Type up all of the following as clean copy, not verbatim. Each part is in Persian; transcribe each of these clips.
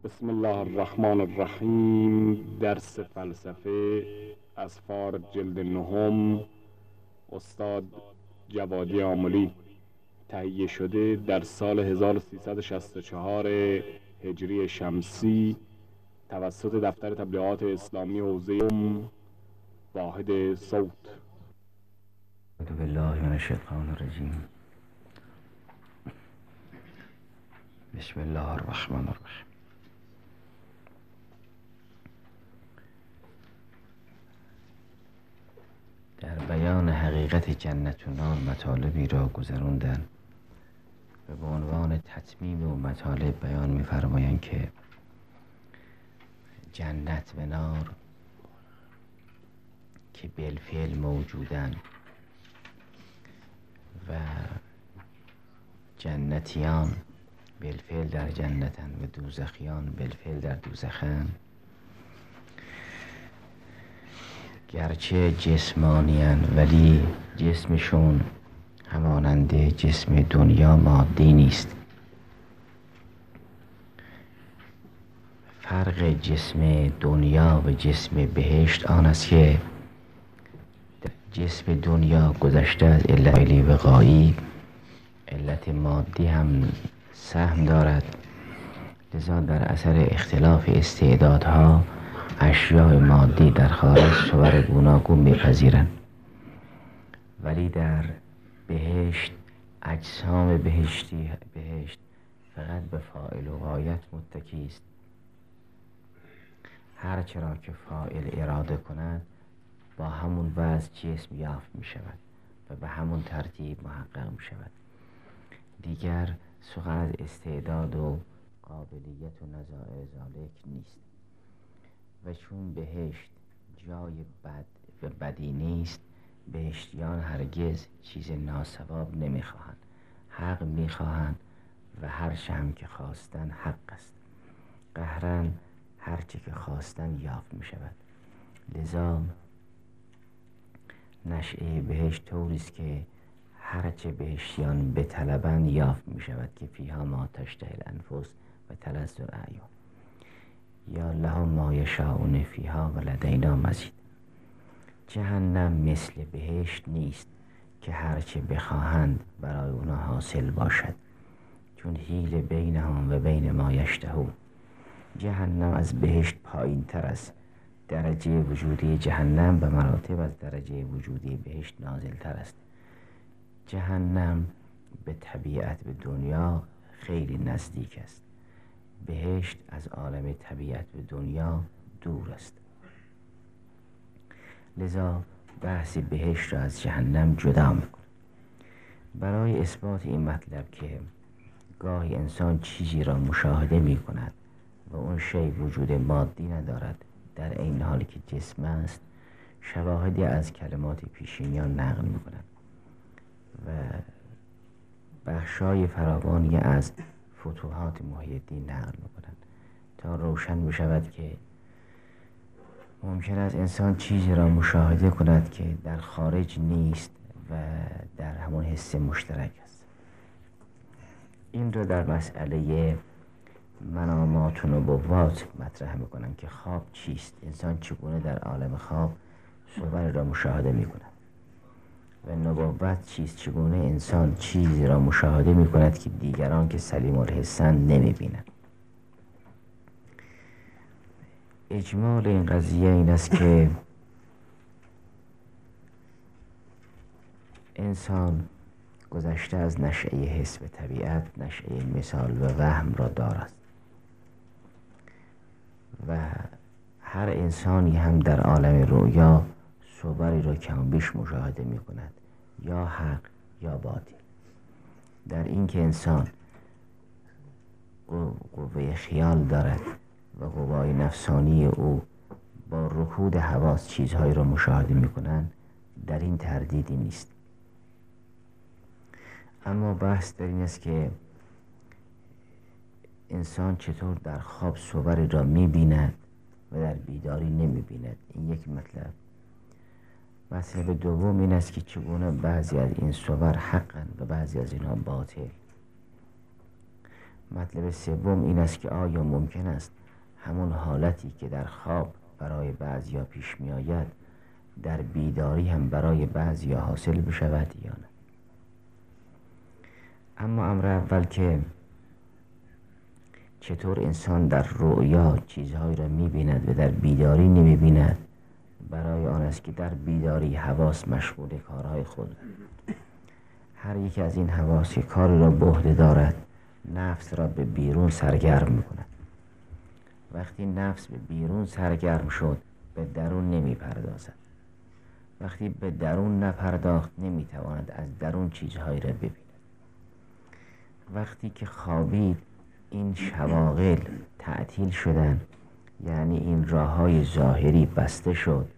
بسم الله الرحمن الرحیم. درس فلسفه از فار جلد نهم، استاد جوادی آملی، تهیه شده در سال 1364 هجری شمسی توسط دفتر تبلیغات اسلامی حوزه واحد صوت. اعوذ بالله من الشیطان الرجیم. بسم الله الرحمن الرحیم. در بیان حقیقت جنت و نار مطالبی را گذراندن و به عنوان تتمیم و مطالب بیان می‌فرمایند که جنت و نار که بالفعل موجودن و جنتیان بالفعل در جنتن و دوزخیان بالفعل در دوزخن، گرچه جسمانیان ولی جسمشون همانند جسم دنیا مادی نیست. فرق جسم دنیا و جسم بهشت آن است که جسم دنیا گذشته از علت فعلی و غایی، علت مادی هم سهم دارد، لذا در اثر اختلاف استعدادها اشیاء مادی در خارج صور گوناگون میپذیرند، ولی در بهشت اجسام بهشت فقط به فاعل و غایت متکی است. هر چرا که فاعل اراده کند با همون وضع جسم یافت می شود و به همون ترتیب محقق می شود. دیگر سخن از استعداد و قابلیت و نظائر ذالک نیست. و چون بهشت جای بد و بدی نیست، بهشتیان هرگز چیز ناصواب نمیخواهند، حق میخواهند و هر چه هم که خواستن حق است. قهرن هر چه که خواستن یافت میشود. لذا نشأه بهشت طوریست که هر چه بهشتیان بطلبند یافت میشود، که فیها ما تشتهی الانفس و تلذ الاعیون، یا لهم ما یشاءون فیها و لدینا مزید. جهنم مثل بهشت نیست که هرچه بخواهند برای اونا حاصل باشد، چون حیل بینهم و بین ما یشتهون. جهنم از بهشت پایین تر است. درجه وجودی جهنم به مراتب از درجه وجودی بهشت نازل تر است. جهنم به طبیعت به دنیا خیلی نزدیک است. بهشت از عالم طبیعت به دنیا دور است. لذا بحث بهشت را از جهنم جدا میکنه. برای اثبات این مطلب که گاهی انسان چیزی را مشاهده میکند و اون شی وجود مادی ندارد، در این حالی که جسم است، شواهدی از کلمات پیشینیان نقل میکنند و بخشای فراوانی از فتوحات محی الدین نقل میکنند تا روشن بشود که ممکن است انسان چیزی را مشاهده کند که در خارج نیست و در همون حس مشترک است. این را در مسئله منامات و نبوات مطرح میکنند که خواب چیست، انسان چگونه در عالم خواب صور را مشاهده میکند، و نبوت چیست، چگونه انسان چیزی را مشاهده میکند که دیگران که سلیم الحسن نمیبینند. اجمال این قضیه این است که انسان گذشته از نشأه حس و طبیعت، نشأه مثال و وهم را دارد و هر انسانی هم در عالم رویا صوری را کم بیش مشاهده می کند، یا حق یا باطل. در این که انسان قوه خیال دارد و قوای نفسانی او با رکود حواس چیزهایی را مشاهده می کنند، در این تردیدی نیست. اما بحث در این است که انسان چطور در خواب صوری را می بیند و در بیداری نمی بیند. این یک مطلب. مطلب دوم این است که چگونه بعضی از این صور حقن و بعضی از اینها باطل. مطلب سوم این است که آیا ممکن است همون حالتی که در خواب برای بعضیا پیش می آید در بیداری هم برای بعضیا حاصل بشود یا نه؟ اما امر اول که چطور انسان در رؤیا چیزهایی را می بیند و در بیداری نمی بیند، برای آن است که در بیداری حواس مشغول کارهای خود، هر یک از این حواس که کاری را به عهده دارد نفس را به بیرون سرگرم می کند. وقتی نفس به بیرون سرگرم شد به درون نمی پردازد. وقتی به درون نپرداخت نمی تواند از درون چیزهایی را ببیند. وقتی که خوابید این شواغل تعطیل شدن، یعنی این راههای ظاهری بسته شد،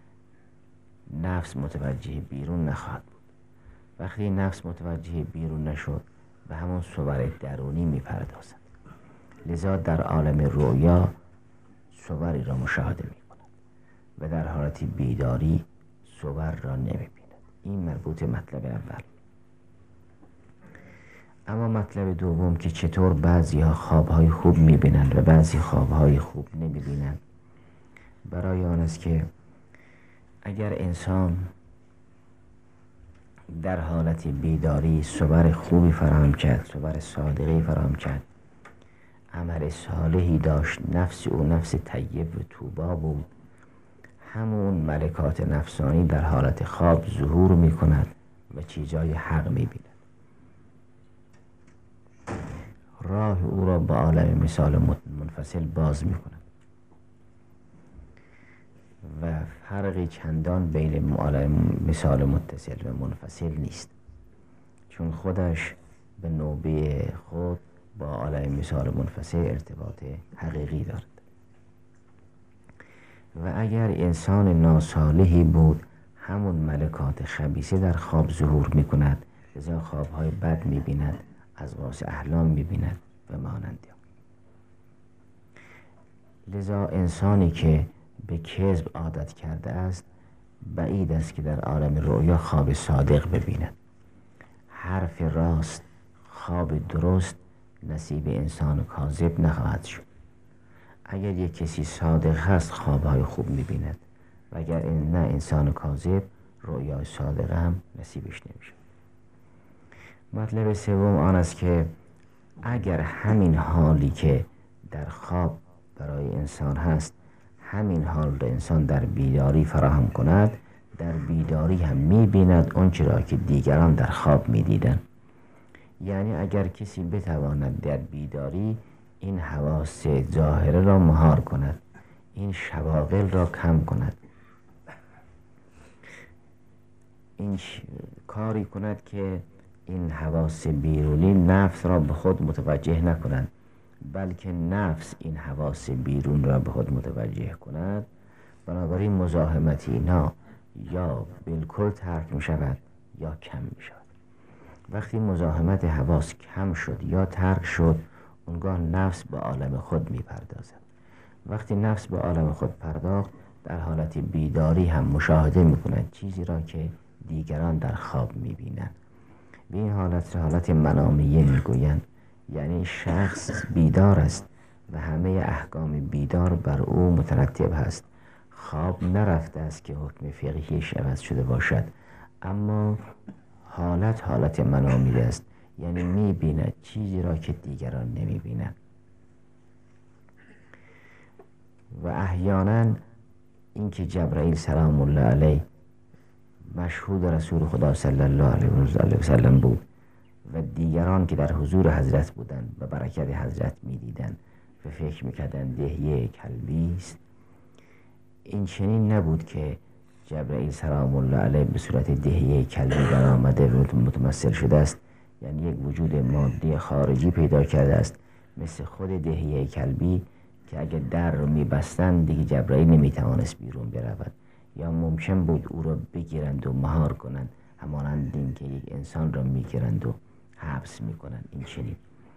نفس متوجه بیرون نخواهد بود. وقتی نفس متوجه بیرون نشد به همون صور درونی می پردازد. لذا در عالم رؤیا صوری را مشاهده می کند و در حالت بیداری صور را نمی بیند. این مربوط مطلب اول. اما مطلب دوم که چطور بعضی ها خوابهای خوب می بینند و بعضی خوابهای خوب نمی بینند، برای آن است که اگر انسان در حالت بیداری صور خوبی فراهم کرد، صور صادقی فراهم کرد، عمل صالحی داشت، نفس او نفس طیب و طوبا بود، همون ملکات نفسانی در حالت خواب ظهور می کند و چیزای حق می بیند. راه او را به عالم مثال منفصل باز می کند و فرقی چندان بین عالم مثال متصل و منفصل نیست، چون خودش به نوبه خود با عالم مثال منفصل ارتباط حقیقی دارد. و اگر انسان ناصالحی بود همون ملکات خبیثه در خواب ظهور می کند، لذا خوابهای بد می بیند، اضغاث احلام می بیند و مانند. لذا انسانی که به کذب عادت کرده است بعید است که در عالم رؤیا خواب صادق ببیند. حرف راست، خواب درست نصیب انسان کاذب نخواهد شد. اگر یک کسی صادق هست خوابهای خوب می‌بیند و اگر نه انسان کاذب رؤیای صادق هم نصیبش نمیشه. مطلب سوم آن است که اگر همین حالی که در خواب برای انسان هست همین حال را انسان در بیداری فراهم کند، در بیداری هم می‌بیند آنچه را که دیگران در خواب می‌دیدند. یعنی اگر کسی بتواند در بیداری این حواس ظاهره را مهار کند، این شواغل را کم کند، این کاری کند که این حواس بیرونی نفس را به خود متوجه نکنند، بلکه نفس این حواس بیرون را به خود متوجه کند، بنابراین مزاحمت اینا یا بالکل ترک می شود یا کم می شود. وقتی مزاحمت حواس کم شد یا ترک شد، اونگاه نفس به عالم خود می پردازد. وقتی نفس به عالم خود پرداخت، در حالت بیداری هم مشاهده می کند چیزی را که دیگران در خواب می بینند. به این حالت منامیه می گویند، یعنی شخص بیدار است و همه احکام بیدار بر او مترتب است. خواب نرفته است که حکم فقهیش عوض شده باشد، اما حالت منامیه است، یعنی می بیند چیزی را که دیگران نمی بینند. و احیانا اینکه جبرائیل سلام الله علیه مشهود رسول خدا صلی الله علیه و سلم بود و دیگران که در حضور حضرت بودند و برکت حضرت می دیدند و فکر می کردند دهیه کلبی است، این چنین نبود که جبرائیل سلام الله علیه به صورت دهیه کلبی در آمده و متمثل شده است، یعنی یک وجود مادی خارجی پیدا کرده است مثل خود دهیه کلبی که اگر در رو می بستند دیگه جبرائیل نمی توانست بیرون برود یا ممکن بود او را بگیرند و مهار کنند، همانند این که یک انسان را می گیرند و حبس می کنند. این چنین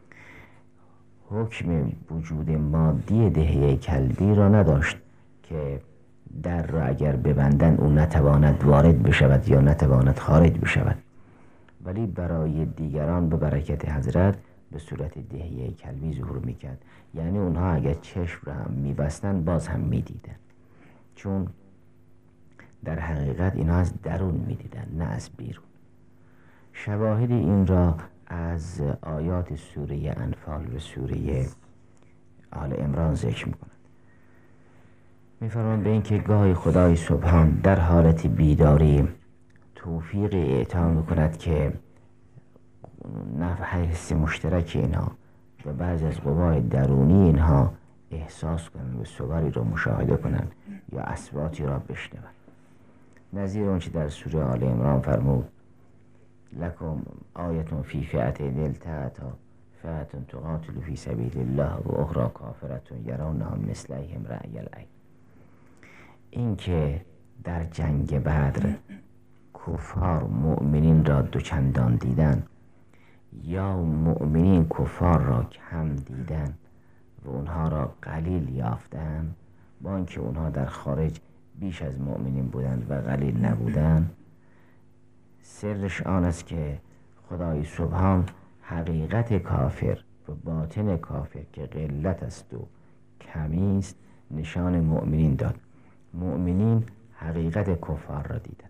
حکم وجود مادی دهیه کلبی را نداشت که در را اگر ببندن او نتواند وارد بشود یا نتواند خارج بشود، ولی برای دیگران به برکت حضرت به صورت دهیه کلبی ظهور میکرد. یعنی اونها اگر چشم را هم میبستن باز هم میدیدن، چون در حقیقت اینها از درون میدیدن نه از بیرون. شواهد این را از آیات سوره انفال و سوره آل عمران ذکر میکنند. میفرمان به این که گاهی خدای سبحان در حالت بیداری توفیق اعطا میکند که نفع حس مشترک اینها و بعضی از قوای درونی اینها احساس کنند و صوری را مشاهده کنند یا اصواتی را بشنوند. نظیر اونچه در سوره آل عمران فرمود لکم آیتون فی فئتین التقطا فئة تقاتل فی سبیل الله و اخری کافرة یرونها مثلیهم رأی العین. این که در جنگ بدر کفار مؤمنین را دوچندان دیدن یا مؤمنین کفار را کم دیدن و اونها را قلیل یافتن، با اینکه اونها در خارج بیش از مؤمنین بودند و قلیل نبودند، سرش آن است که خدای سبحان حقیقت کافر و باطن کافر که قلت است و کمی است نشان مؤمنین داد. مؤمنین حقیقت کفار را دیدن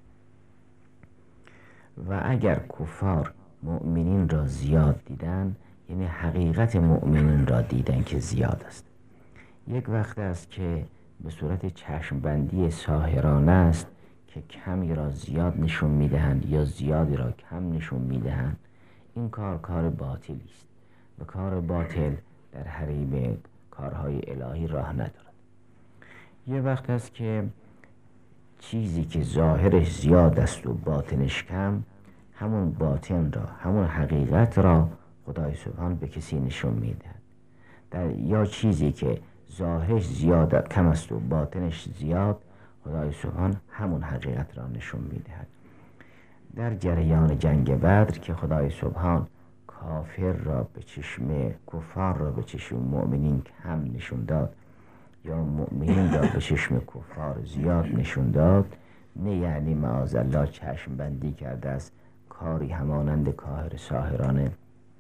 و اگر کفار مؤمنین را زیاد دیدن یعنی حقیقت مؤمنین را دیدن که زیاد است. یک وقت است که به صورت چشم بندی ساحرانه است که کمی را زیاد نشون میدهند یا زیادی را کم نشون میدهند. این کار باطلی است و کار باطل در حریم کارهای الهی راه ندارد. یه وقت است که چیزی که ظاهرش زیاد است و باطنش کم، همون باطن را، همون حقیقت را خدای سبحان به کسی نشون میدهد. یا چیزی که ظاهرش زیاد کم است و باطنش زیاد، خدای سبحان همون حقیقت را نشون میدهد. در جریان جنگ بدر که خدای سبحان کافر را به چشم کفار را به چشم مؤمنین کم نشون داد یا مؤمنین را به چشم کفار زیاد نشون داد، نه یعنی معاذالله چشم بندی کرده است، کاری همانند کاهر ساحرانه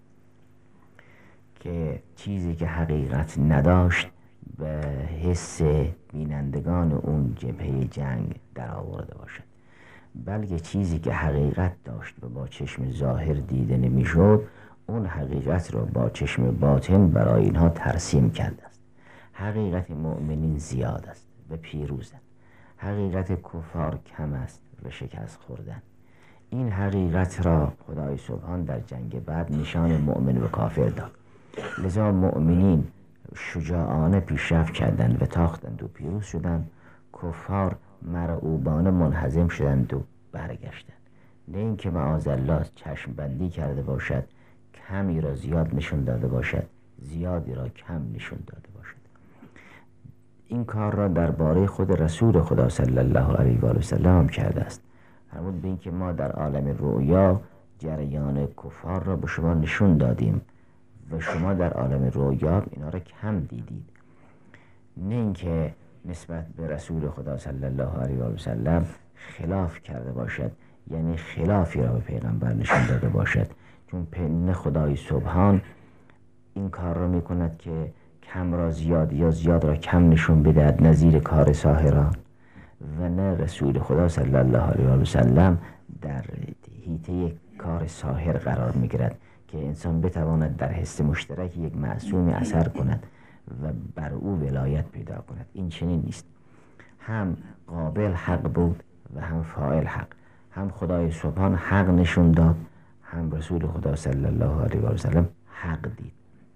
که چیزی که حقیقت نداشت به حس بینندگان اون جبهه جنگ در آورده باشد، بلکه چیزی که حقیقت داشت و با چشم ظاهر دیده نمیشد، اون حقیقت را با چشم باطن برای اینها ترسیم کرده است. حقیقت مؤمنین زیاد است و پیروزند، حقیقت کفار کم است و شکست خوردن. این حقیقت را خدای سبحان در جنگ بعد نشان مؤمن و کافر داد. لذا مؤمنین شجاعانه پیشرفت کردند و تاختند و پیروز شدند، کفار مرعوبانه منهزم شدند و برگشتند. نه اینکه معاذالله چشم بندی کرده باشد، کمی را زیاد نشون داده باشد، زیادی را کم نشون داده باشد. این کار را درباره خود رسول خدا صلی الله علیه و آله و سلم کرده است. همون به این که ما در عالم رؤیا جریان کفار را به شما نشون دادیم و شما در عالم رؤیا اینا را کم دیدید. نه اینکه نسبت به رسول خدا صلی الله علیه و آله و سلم خلاف کرده باشد، یعنی خلافی را به پیغمبر نشون داده باشد، چون نه خدای سبحان این کار را میکند که کم را زیاد یا زیاد را کم نشون بدهد نظیر کار ساحران، و نه رسول خدا صلی الله علیه و سلم در حیطه کار ساحر قرار میگیرد که انسان بتواند در حس مشترک یک معصوم اثر کند و بر او ولایت پیدا کند. این چنین نیست. هم قابل حق بود و هم فاعل حق. هم خدای سبحان حق نشون داد، هم رسول خدا صلی الله علیه و سلم حق دید.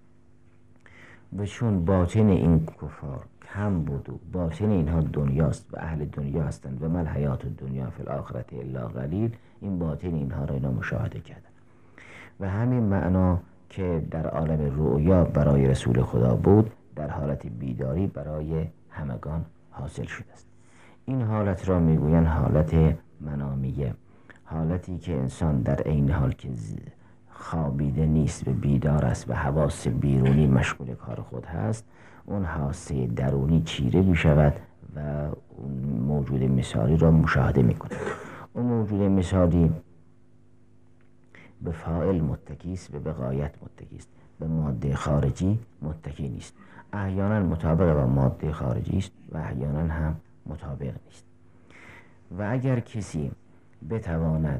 و چون باطن این کفار کم بود و باطن اینها دنیاست و اهل دنیا هستند و مل حیات دنیا فی الاخرت الا قلیل، این باطن اینها را اینا مشاهده کردن و همین معنا که در عالم رؤیا برای رسول خدا بود در حالت بیداری برای همگان حاصل شده است. این حالت را میگویند حالت منامیه، حالتی که انسان در عین حال که خوابیده نیست و بیدار است و حواس بیرونی مشغول کار خود هست، اون حاسه درونی چیره می شود و اون موجود مثالی را مشاهده می کند. اون موجود مثالی به فاعل متکی است و به غایت متکی است، به ماده خارجی متکی نیست. احیانا مطابق با ماده خارجی است و احیانا هم مطابق نیست. و اگر کسی بتواند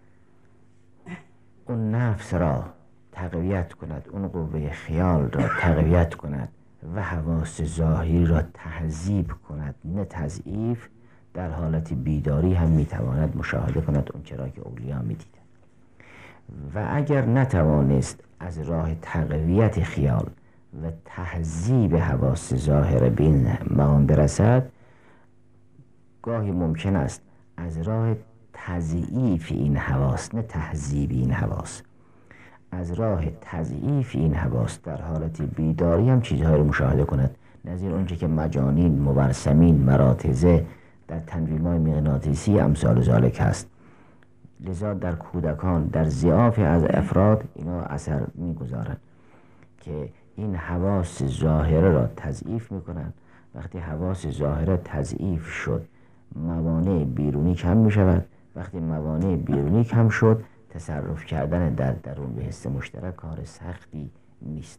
اون نفس را تقویت کند، اون قوه خیال را تقویت کند و حواس ظاهری را تهذیب کند نه تضعیف، در حالت بیداری هم میتواند مشاهده کند اون چرا که اولیا میدیدند. و اگر نتوانست از راه تقویت خیال و تهذیب حواس ظاهر به این مقام برسد، گاهی ممکن است از راه تضعیف این حواس نه تهذیب این حواس، از راه تضعیف این حواس در حالت بیداری هم چیزهایی رو مشاهده کند، نظیر اونچه که مجانین، مبرسمین، مراتزه در تنویم‌های مغناطیسی امثال ذالک هست. لذا در کودکان در ضعاف از افراد اینا اثر میگذارند که این حواس ظاهره را تضعیف میکنند. وقتی حواس ظاهره تضعیف شد، موانع بیرونی کم میشود. وقتی موانع بیرونی کم شد، تصرف کردن در درون به حس مشترک کار سختی نیست.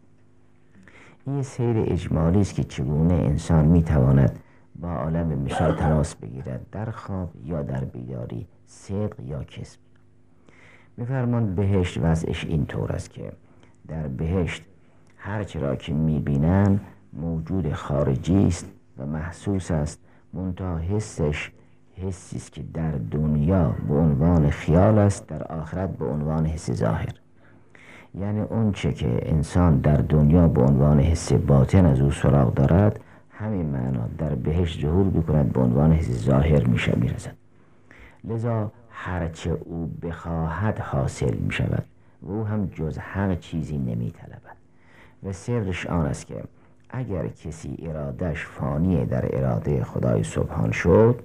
این سیر اجمالی است که چگونه انسان میتواند با عالم مثال تماس بگیرد، در خواب یا در بیداری، صدق یا کذب. می‌فرماند بهشت وضعش این طور است که در بهشت هرچه را که میبینن موجود خارجی است و محسوس است، منتها حسش حسی است که در دنیا به عنوان خیال است، در آخرت به عنوان حس ظاهر. یعنی اون چه که انسان در دنیا به عنوان حس باطن از او سراغ دارد، همین معنا در بهشت ظهور بکند به عنوان حس ظاهر میرسد. لذا هرچه او بخواهد حاصل می شود و او هم جز حق چیزی نمی طلبد. و سرش آن است که اگر کسی ارادش فانی در اراده خدای سبحان شد،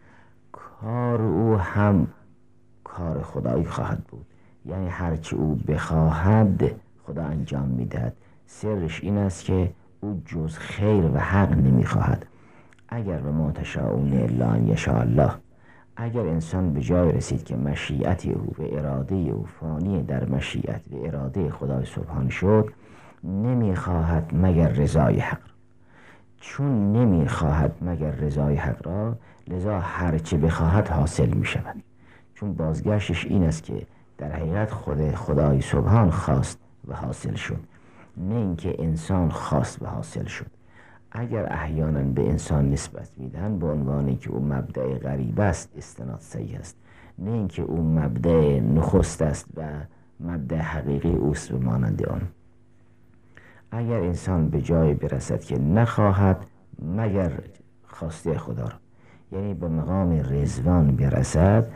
کار او هم کار خدایی خواهد بود. یعنی هرچه او بخواهد خدا انجام می دهد. سرش این است که او جز خیر و حق نمی خواهد. اگر به ما تشاءون الا ان یشاء الله، اگر انسان به جای رسید که مشیت او و اراده او فانی در مشیت و اراده خدای سبحان شد، نمیخواهد مگر رضای حق را. چون نمیخواهد مگر رضای حق را، لذا هرچه بخواهد حاصل می شود. چون بازگشتش این است که در حقیقت خدای سبحان خواست و حاصل شد، نه اینکه انسان خواست و حاصل شد. اگر احیانا به انسان نسبت میدن به عنوانی که او مبدأ غریب است، استناد صحیح است، نه اینکه او مبدأ نخست است و مبدأ حقیقی اوست و مانند آن. اگر انسان به جای برسد که نخواهد مگر خواسته خدا را، یعنی به مقام رضوان برسد،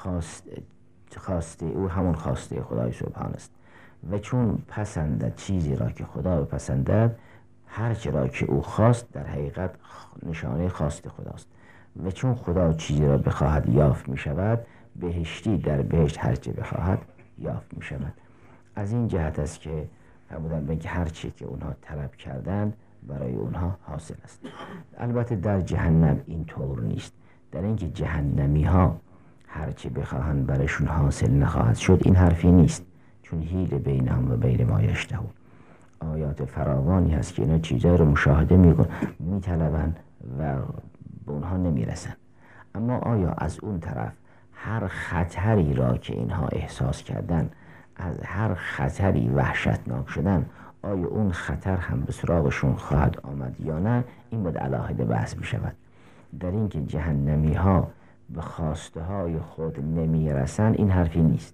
خواسته او همون خواسته خدای سبحان است. و چون پسندد چیزی را که خدا بپسندد، هرچه را که او خواست در حقیقت نشانه خواست خداست. و چون خدا چیزی را بخواهد یافت می شود، بهشتی در بهشت هرچه بخواهد یافت می شود. از این جهت است که فرمودن بگه هرچی که اونها طلب کردند برای اونها حاصل است. البته در جهنم این طور نیست. در اینکه جهنمی ها هرچی بخواهند برایشون حاصل نخواهد شد، این حرفی نیست. چون حیل بینهم و بین ما یشتهون، آیات فراوانی هست که اینا چیزایی رو مشاهده میطلبن و به اونها نمیرسن. اما آیا از اون طرف هر خطری را که اینها احساس کردن، از هر خطری وحشتناک شدن، آیا اون خطر هم به سراغشون خواهد آمد یا نه؟ این باید علاهده بحث بشود. در اینکه جهنمی ها به خواسته های خود نمیرسن این حرفی نیست،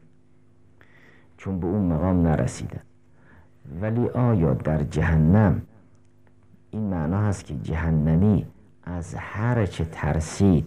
چون به اون مقام نرسیدن. ولی آیا در جهنم این معنا هست که جهنمی از هر چه ترسید،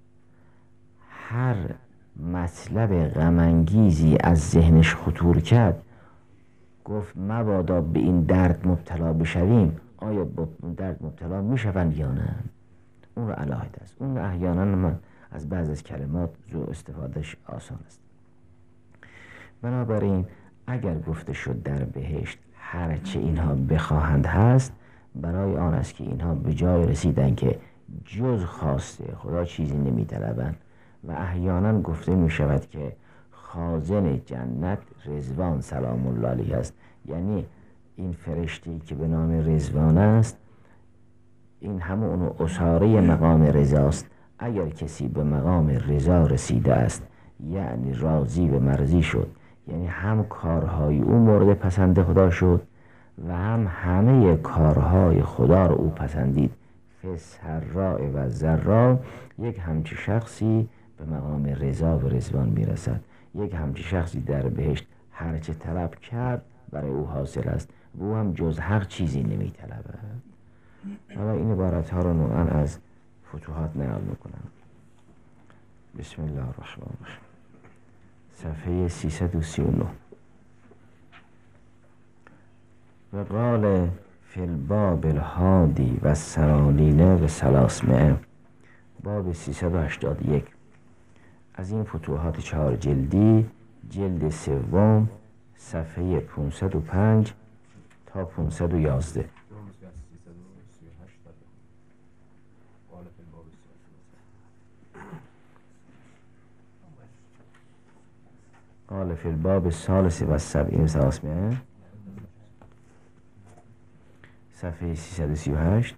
هر مطلب غم‌انگیزی از ذهنش خطور کرد، گفت مبادا به این درد مبتلا بشویم، آیا به این درد مبتلا میشوند یا نه؟ اون رو علاهده است. اون احیانا من از بعض از کلمات جو استفادهش آسان است. بنابراین اگر گفته شد در بهشت هرچه اینها بخواهند هست، برای آن است که اینها به جای رسیدن که جز خواسته خدا چیزی نمی طلبند. و احیانا گفته می شود که خازن جنت رضوان سلام الله علیه است. یعنی این فرشته‌ای که به نام رضوان است، این همون اساره مقام رضاست. اگر کسی به مقام رضا رسیده است، یعنی راضی به مرضی شد، یعنی هم کارهای او مورد پسند خدا شد و هم همه کارهای خدا رو او پسندید، فسراء و ضراء، یک همچی شخصی به مقام رضا و رضوان میرسد. یک همچی شخصی در بهشت هرچه طلب کرد برای او حاصل است و او هم جز حق چیزی نمیطلبد. حالا این عبارت ها رو نوعا از فتوحات نقل میکنم. بسم الله الرحمن الرحیم. صفحه 339. و قال فی الباب الهادی و الثمانین و ثلاثمائه، باب 381 از این فتوحات 4 جلدی، جلد سوم، صفحه 505 تا 511. قال فی الباب الثالث و السبعین و ثلاثمائه، صفحه 338.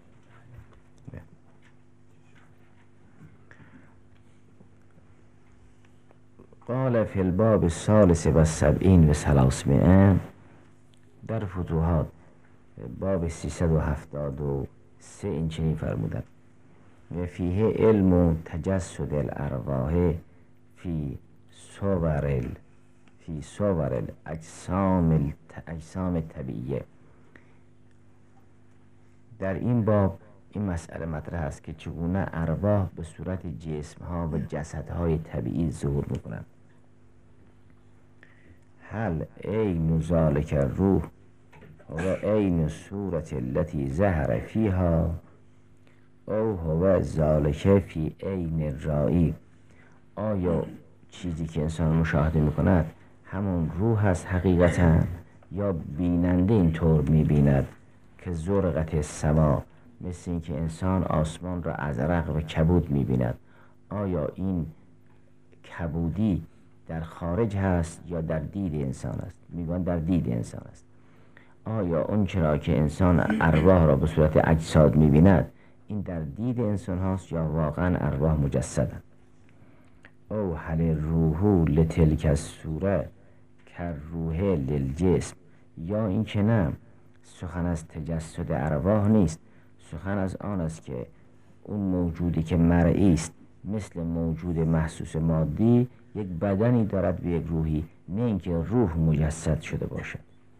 قال فی الباب الثالث و السبعین و ثلاثمائه، در فتوحات باب 373 این چنین فرمودند: و فیه علم تجسد الارواح فی صور الاجسام طبیعیه. در این باب این مسئله مطرح است که چگونه ارواح به صورت جسمها و جسدهای طبیعی ظهور میکنند. هل عین ذالک الروح و عین صورت التي ظهر فیها او هو ذالک فی عین الرائی؟ آیا چیزی که انسان مشاهده میکند همون روح است حقیقتا، یا بیننده اینطور میبیند که زرقت سما، مثل این که انسان آسمان را ازرق و کبود میبیند؟ آیا این کبودی در خارج هست یا در دید انسان است؟ میگن در دید انسان است. آیا اون چرا که انسان ارواح را به صورت اجساد میبیند این در دید انسان هست یا واقعا ارواح مجسدند؟ او هل الروح لتلک الصوره کالروح للجسم، یا این که نه، سخن از تجسد ارواح نیست، سخن از آن است که اون موجودی که مرئی است مثل موجود محسوس مادی یک بدنی دارد به یک روحی، نه اینکه روح مجسد شده باشد.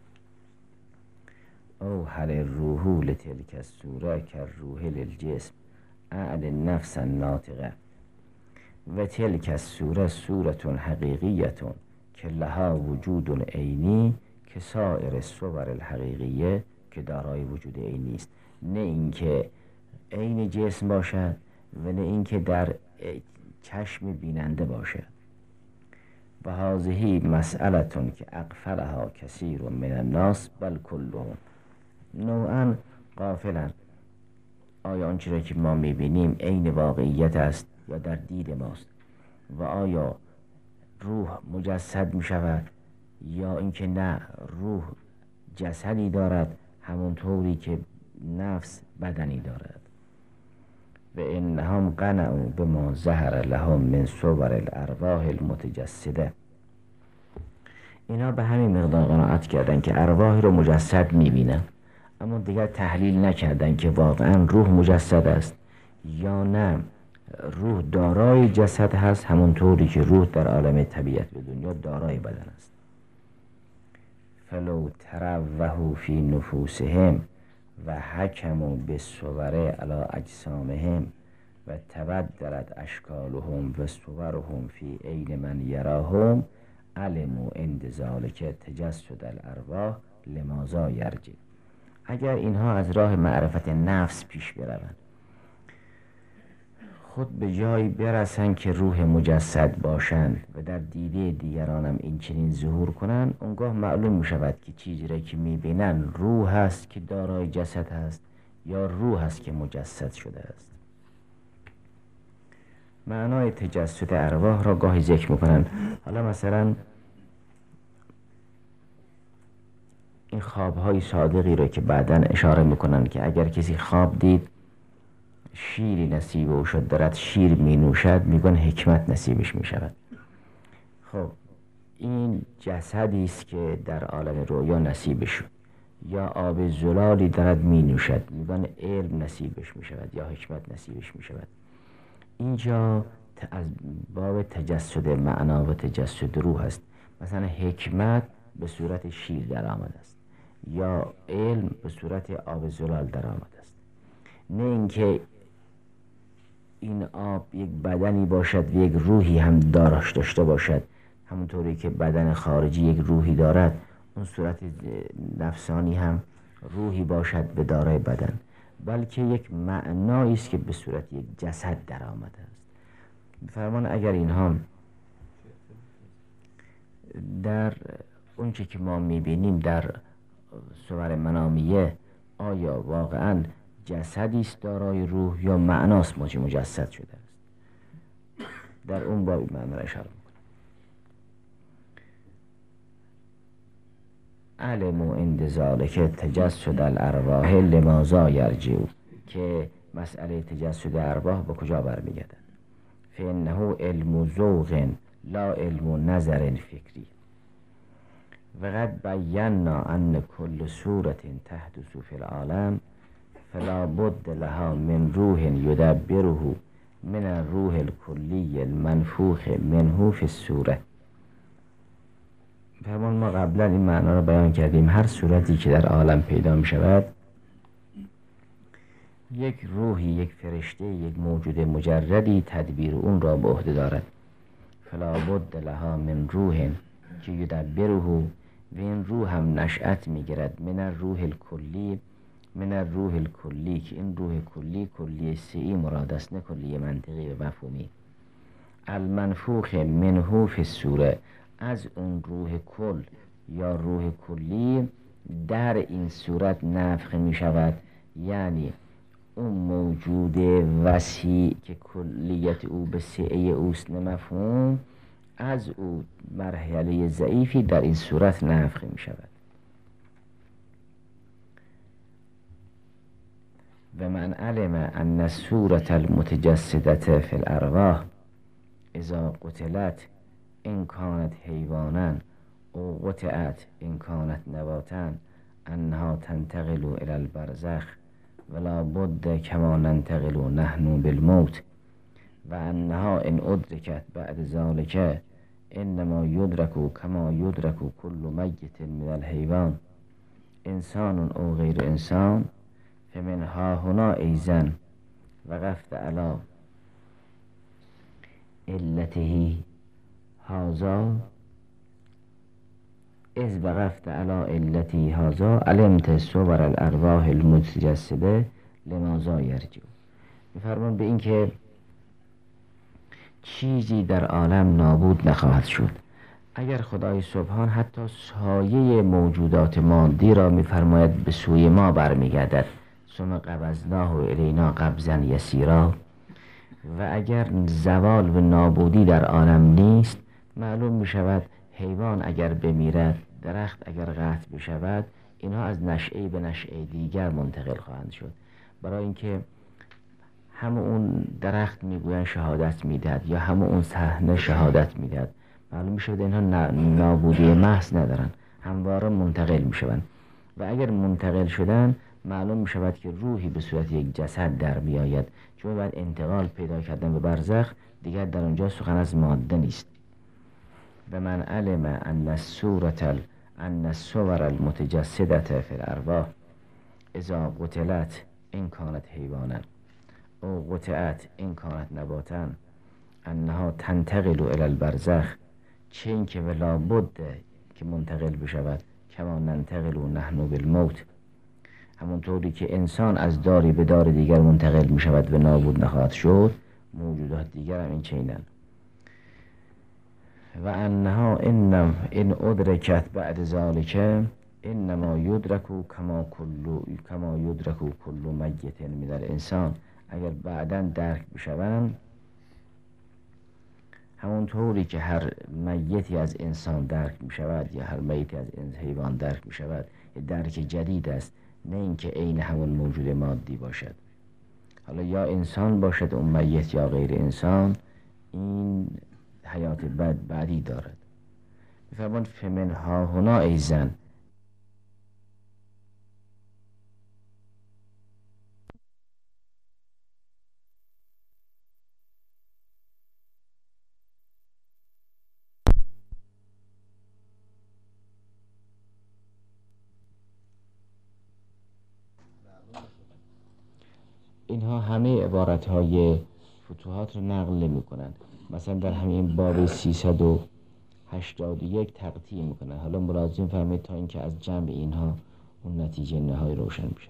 او هل الروح لتلک الصوره کالروح للجسم اعل النفس الناطقه و تلک الصوره صورت حقیقیه که لها وجود عینی که سایر الصور الحقیقیه، که دارای وجود عینی است، نه اینکه عین جسم باشد و نه اینکه در چشم بیننده باشد. و هذه مسئله که اغفلها کثیر من الناس بل کلهم، نوعا غافلند. آیا آنچه را که ما میبینیم عین واقعیت است یا در دید ماست؟ و آیا روح مجسد میشود یا اینکه نه، روح جسدی دارد همونطوری که نفس بدنی دارد. و انهم قنعوا بما ظهر لهم من صور الارواح المتجسده، اینا به همین مقدار قناعت کردن که ارواحی رو مجسد میبینن، اما دیگر تحلیل نکردن که واقعا روح مجسد است یا نه، روح دارای جسد هست همونطوری که روح در عالم طبیعت به دنیا دارای بدن است. فلو تروحوا فی نفوسهم و حکموا بالصور علی اجسامهم و تبدلت اشکالهم و صورهم فی عین من یراهم علموا عند ذلک تجسد الارواح لماذا یرجع. اگر اینها از راه معرفت نفس پیش بروند، خود به جایی برسن که روح مجسد باشند و در دیده دیگرانم این چنین ظهور کنند، اونگاه معلوم می شود که چیزی را که می بینن روح است که دارای جسد هست یا روح است که مجسد شده است. معنای تجسد ارواح را گاهی ذکر میکنن. حالا مثلا این خوابهای صادقی رو که بعداً اشاره میکنن که اگر کسی خواب دید شیری نصیب او شد، دارد شیر می نوشد، میگن حکمت نصیبش میشود. خب این جسدی است که در عالم رویا نصیبش شد، یا آب زلالی دارد می نوشد، میگن علم نصیبش میشود یا حکمت نصیبش میشود. اینجا از باب تجسد معنا و تجسد روح است. مثلا حکمت به صورت شیر در آمده است یا علم به صورت آب زلال در آمده است. نه اینکه این آب یک بدنی باشد و یک روحی هم داشته باشد، همونطوری که بدن خارجی یک روحی دارد، اون صورت نفسانی هم روحی باشد به دارای بدن، بلکه یک معنایی است که به صورت یک جسد در آمده است. فرمان اگر اینها در اونچه که ما میبینیم در صور منامیه، آیا واقعا جسدی است دارای روح یا معناست مجسد شده است؟ در اون باب معنا اشاره میکنم. علموا عند ذلک تجسد الارواح لماذا یرجع، که مسئله تجسد ارواح به کجا برمیگردد؟ فانه علم ذوق لا علم نظر فکری و قد بینا ان کل صورت تحدث فی العالم فلا بد لها من روح یدبره من الروح الکلی المنفوخ منه فی الصوره. فرمان ما قبلا این معنا را بیان کردیم. هر صورتی که در عالم پیدا می شود، یک روحی، یک فرشته، یک موجود مجردی تدبیر اون را به عهده دارد. فلا بد لها من روح که یدبره، و این روح هم نشأت می گیرد من الروح الکلی، من الروح الکلی، که این روح کلی کلی سعی مراد است، نه کلی منطقی و مفهومی. المنفوخ منه فی الصوره، از اون روح کل یا روح کلی در این صورت نفخ می شود، یعنی اون موجود وسیع که کلیت او به سعه اوست مفهوم، از او مرحله ضعیفی در این صورت نفخ می شود. و من علم ان الصورة المتجسدة فی الارواح اذا قتلت ان كانت حیوانا او قطعت ان كانت نباتا انها تنتقل الى البرزخ ولا بد كما ننتقل نحن بالموت و انها ان ادركت بعد ذلك انما يدرك كما يدرك كل ميت من الحيوان انسان او غیر انسان فمن ها هنا ایزن وقفت علی علته هذا اذ وقفت علی علته هذا علمت صور الارواح المتجسده لماذا یرجع. می‌فرمان به این که چیزی در عالم نابود نخواهد شد اگر خدای سبحان حتی سایه موجودات مادی را می‌فرماید به سوی ما برمیگردد، ثم قبضناه الینا قبضا یسیرا. و اگر زوال و نابودی در عالم نیست، معلوم می شود حیوان اگر بمیرد، درخت اگر قطع بشود، اینها از نشعه به نشعه دیگر منتقل خواهند شد، برای اینکه همه اون درخت میگوین شهادت میدهد یا همه اون صحنه شهادت میدهد. معلوم می شود اینها نابودی محض ندارن، همواره منتقل می شوند. و اگر منتقل شدن، معلوم می شود که روحی به صورت یک جسد در می آید، چون بعد انتقال پیدا کردن به برزخ دیگر در اونجا سخن از ماده نیست. و من علم ان الصور المتجسدة فی الارواح اذا قتلت ان كانت حیوانا او قطعت ان كانت نباتا انها تنتقل الى البرزخ، چین که ولا بد که منتقل بشود کما ننتقل نحن بالموت، همونطوری که انسان از داری به دار دیگر منتقل می شود و نابود نخواهد شد، موجودات دیگر هم این چینن. و انها ان ادرکت بعد ذلك انما یدرک کما یدرک کل میت من الانسان، اگر بعدا درک بشوند همونطوری که هر میتی از انسان درک می شود یا هر میتی از حیوان درک می شود درک جدید است، نه اینکه عین همون موجود مادی باشد. حالا یا انسان باشد اون میت یا غیر انسان، این حیات بعدی دارد. می‌فرمان فمن ها هنا ای زن، اینها همه عبارتهای فتوحات رو نقل نمی کنند. مثلا در همین باب 381 تقطیع می کنند. حالا ملاحظه فرمایید تا اینکه از جمع اینها اون نتیجه نهایی روشن میشه.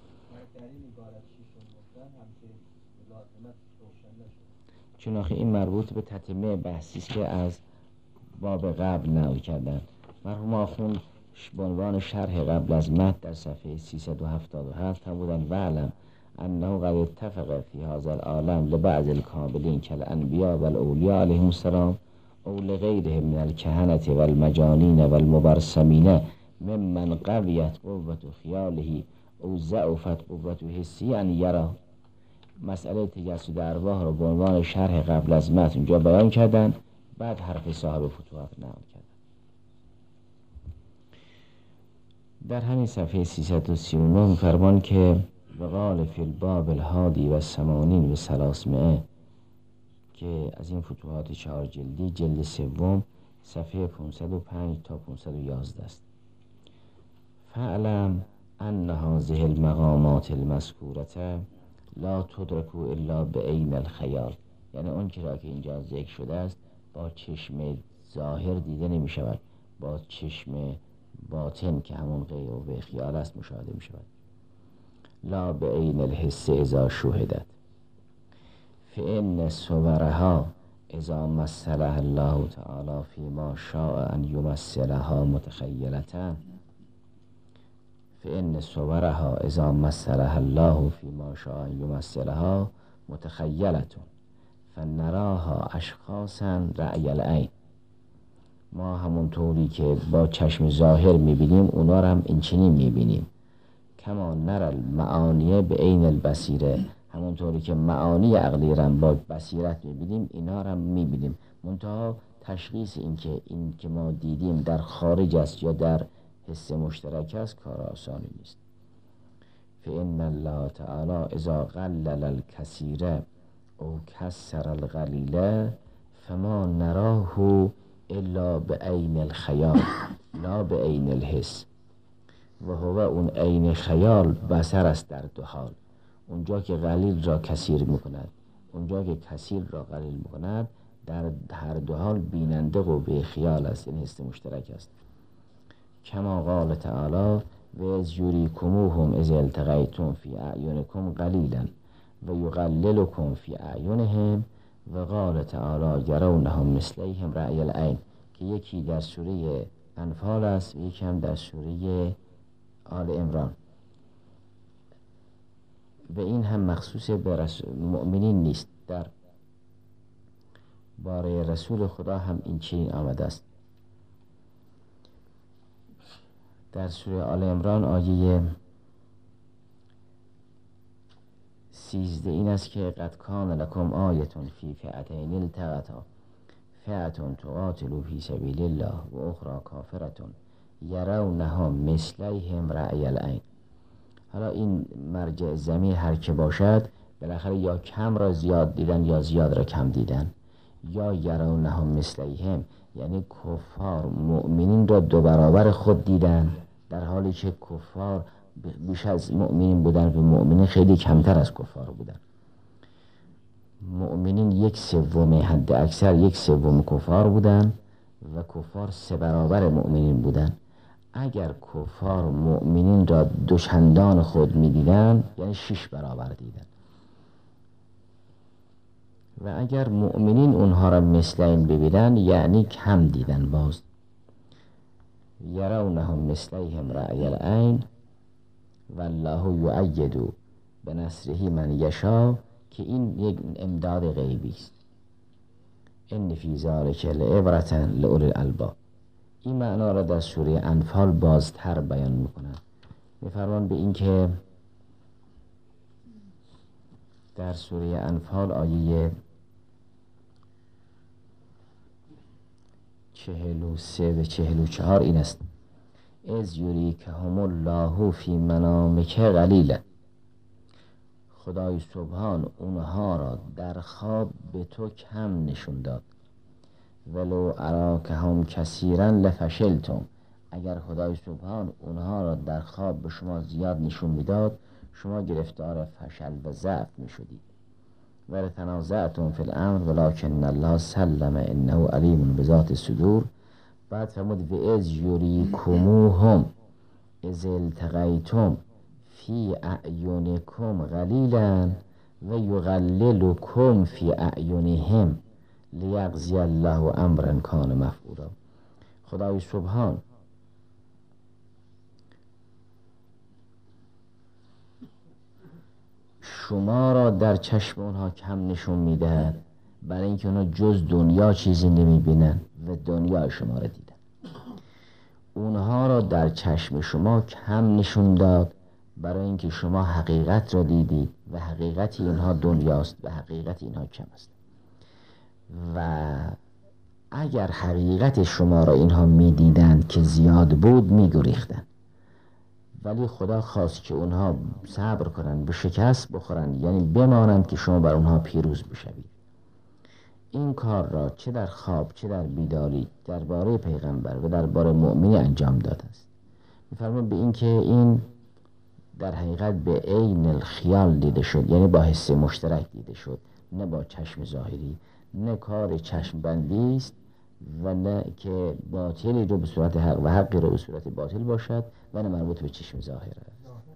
چنانکه این مربوط به تتمه بحثی است که از باب قبل نقل کردن. مرحوم آخوند به عنوان شرح قبل از متن در صفحه 377 هم بودن وعلم انه قد اتفق فی هذا العالم لبعض الکاملین کالانبیاء والاولیاء علیهم السلام او لغیرهم من الکهنة والمجانین والمبرسمین ممن قویت قوة خیاله او ضعفت قوة حسی ان یرا. مسئله تجسد ارواح رو به عنوان شرح قبل از متن اونجا بیان کردن، بعد حرف صاحب فتوحات نقل کردن. در همین صفحه 339 فرمان که وقال فی الباب الهادی و الثمانین و 300 که از این فتوحات 4 جلدی جلد سوم صفحه 505 تا 511 است. فاعلم ان هذه المقامات المذکورة لا تدرک الا بعین الخیال، یعنی اون چرا که اینجا ذکر شده است با چشم ظاهر دیده نمی شود، با چشم باطن که همون غیب و به خیال است مشاهده می شود. لا بعین الحس اذا شهدت فان صورها اذا مثلها الله تعالی فيما شاء ان يمثلها متخیلة فإن صورها اذا مثلها الله فيما شاء ان يمثلها متخیلة فنراها اشخاصا رأی العین. ما همونطوری که با چشم ظاهر میبینیم اونا رو هم اینچنین میبینیم. کما نرى المعانی به عین البصیره، همونطوری که معانی عقلی رو با بصیرت میبینیم اینا رو هم میبینیم. منتها تشخیص این که ما دیدیم در خارج است یا در حس مشترک است کار آسانی نیست. فإن الله تعالی اذا قلل الکثیر او کسر القلیل فما نراه الا بعین الخیال لا بعین الحس و هو اون عین خیال بصر است در دو حال، اونجا که قلیل را کثیر میکند اونجا که کثیر را قلیل میکند، در هر دو حال بیننده و به خیال است، این حس مشترک است. کما قال تعالی و از یریکموهم اذ التقیتم فی اعینکم قلیلا و یقللکم فی اعینهم و قال تعالی یرونهم مثلیهم رأی العین، که یکی در سوره انفال است و یکی هم در سوره آل عمران. و این هم مخصوص به مؤمنین نیست، در باره رسول خدا هم این چنین آمده است. در سوره آل عمران آیه 13 این است که قد کان لکم آیة فی فئتین التقطا فئة تقاتل فی سبیل الله و اخرى کافرة یرونهم مثلیهم رأی العین. حالا این مرجع ضمیر هر که باشد بالاخره یا کم را زیاد دیدن یا زیاد را کم دیدن، یا یرونهم مثلیهم یعنی کفار مؤمنین را دو برابر خود دیدن، در حالی که کفار بیش از مؤمنین بودن و مؤمنین خیلی کمتر از کفار بودن. مؤمنین 1/3 حد اکثر 1/3 کفار بودن و کفار 3 برابر مؤمنین بودن. اگر کفار مؤمنین را دوچندان خود می دیدن یعنی 6 برابر دیدن، و اگر مؤمنین اونها را مثل این ببینن یعنی کم دیدن. باز یرونهم مثلیهم رأی العین والله یؤید بنصره من یشاء، که این یک امداد غیبی است. ان فی ذلک لعبرة لأولی الالباب. این معنا را در سوره انفال بازتر بیان میکنند. میفرمان به این که در سوره انفال آیه 43 و 44 این است: از یریکهم الله فی منامک قلیلا. خدای سبحان اونها را در خواب به تو کم نشون داد. ولو اراکهم کثیرا لفشلتم. اگر خدای سبحان اونها را در خواب به شما زیاد نشون میداد، شما گرفتار فشل و ضعف میشدید. ولتنازعتم فی الامر ولکن الله سلم انه علیم بذات الصدور. بعد فرمود و از یریکموهم اذ التقیتم فی اعینکم قلیلا و یقللکم فی اعینهم لیقضی الله امرا کان مفعولا. خدای سبحان شما را در چشم اونها کم نشون میدهد، برای اینکه اونها جز دنیا چیزی نمیبینن و دنیا شما را دیدن. اونها را در چشم شما کم نشون داد برای اینکه شما حقیقت را دیدید و حقیقت اینها دنیاست و حقیقت اینها کم است. و اگر حقیقت شما را اینها میدیدند که زیاد بود میگریختند، ولی خدا خواست که اونها صبر کنند، به شکست بخورند، یعنی بمانند که شما بر اونها پیروز بشوید. این کار را چه در خواب چه در بیداری درباره پیغمبر و درباره مؤمنی انجام داده است. می‌فرماید به این که این در حقیقت به عین الخیال دیده شد، یعنی با حس مشترک دیده شد، نه با چشم ظاهری، نه کار چشم بندی است و نه که باطلی رو به صورت حق و حقی رو به صورت باطل باشد و نه مربوط به چشم ظاهر است.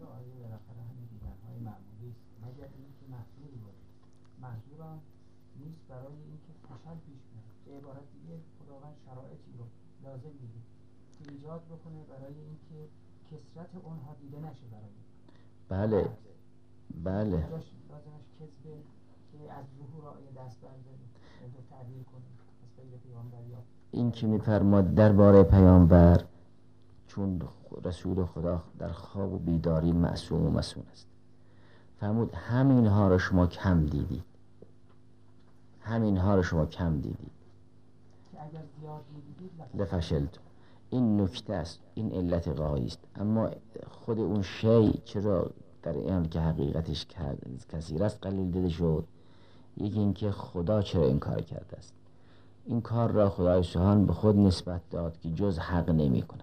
نیست برای اینکه فشل پیش بیاد. به عبارت دیگه خداوند شرایطی رو لازم میده که ایجاد بکنه برای اینکه کثرت اونها دیده نشه. برای بله لازمش کذبه که از ظهور آیه دست برداریم و تعبیر کنیم از غیر پیامبریا. این که میفرماد درباره پیامبر، چون رسول خدا در خواب و بیداری معصوم و مسئول است، فرمود همینها را شما کم دیدید، همینها را شما کم دیدید که اگر زیاد میدیدید لفشلتم. این نکته است، این علت غایی است. اما خود اون شیء چرا در این که حقیقتش کثیر است قلیل دیده شد؟ یکی این که خدا چرا این کار کرده است. این کار را خدای سبحان به خود نسبت داد که جز حق نمی کند.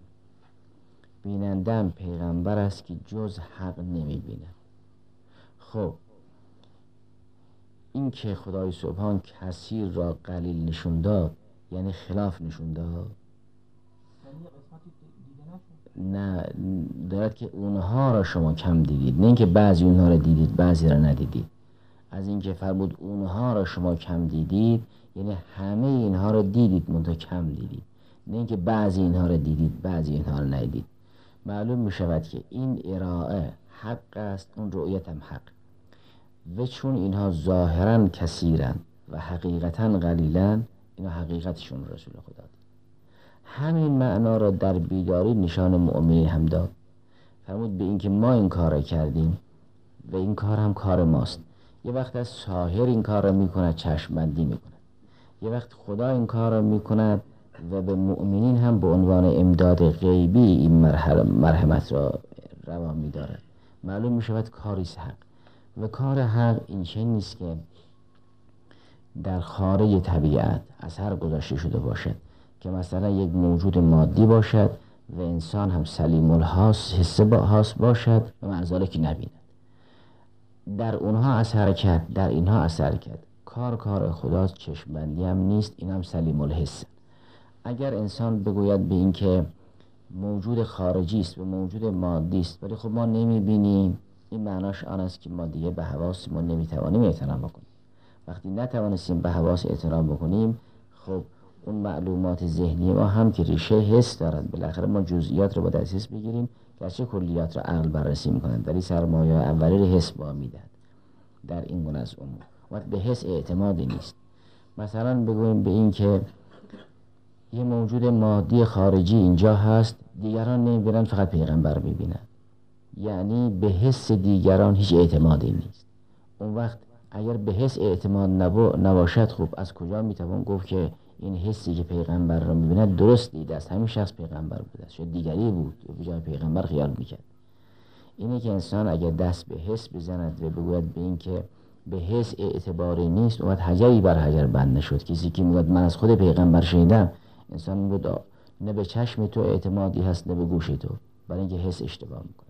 بینندم پیغمبر است که جز حق نمی بیند. خب این که خدای سبحان کثیر را قلیل نشون داد یعنی خلاف نشون داد؟ نه، دارد که اونها را شما کم دیدید، نه اینکه بعضی اونها را دیدید بعضی را ندیدید. از اینکه فرمود اونها را شما کم دیدید یعنی همه اینها را دیدید منتها کم دیدید، نه اینکه بعضی اینها را دیدید بعضی اینها را ندیدید. معلوم می شود که این ارائه حق است، اون رؤیت هم حق، و چون اینها ظاهرا کثیرن و حقیقتا قلیلن، اینا حقیقتشون رسول خدا دید. همین معنا را در بیداری نشان مؤمنین هم داد. فرمود به این که ما این کار را کردیم و این کار هم کار ماست. یه وقت از ساحر این کار را میکند چشم بندی میکند، یه وقت خدا این کار را میکند و به مؤمنین هم به عنوان امداد غیبی این مرحمت را روا میدارد. معلوم میشود کاری حق، و کار حق این چه نیست که در خارج طبیعت اثر گذاشته شده باشد، که مثلا یک موجود مادی باشد و انسان هم سلیم الحاس حس باشد و معذاله که نبیند. در اونها اثر کرد، در اینها اثر کرد. کار خداست، چشم بندی هم نیست، این هم سلیم الحس. اگر انسان بگوید به این که موجود خارجی است و موجود مادی است ولی خب ما نمیبینیم، این معناش آن است که ما دیگه به حواس ما نمیتوانیم اعتنا بکنیم. وقتی نتوانستیم به حواس اعتنا بکنیم، خب اون معلومات ذهنی ما هم که ریشه حس دارد، بالاخره ما جزئیات رو با دسترس بگیریم، گرچه کلیات رو عقل بررسی میکنند ولی سرمایه اولی رو حس با میدهد در این گونه از امور. وقت به حس اعتمادی نیست. مثلا بگوییم به این که یه موجود مادی خارجی اینجا هست، دیگران نمیبینن، فقط پیغمبر میبینن، یعنی به حس دیگران هیچ اعتمادی نیست. اون وقت اگر به حس اعتماد نباشد، خب از کجا میتوان گفت که این حسی که پیغمبر را میبینه درست دیده است؟ همین شخص پیغمبر بوده است، شاید دیگری بود به جای پیغمبر خیال میکرد. اینه که انسان اگر دست به حس بزند و بگوید به این که به حس اعتباری نیست، اومد حجری بر حجر بند نشد. کسی که میگوید من از خود پیغمبر شنیدم، انسان میگوید نه به چشم تو اعتمادی هست نه به گوش تو، برای اینکه حس اشتباه میکنه.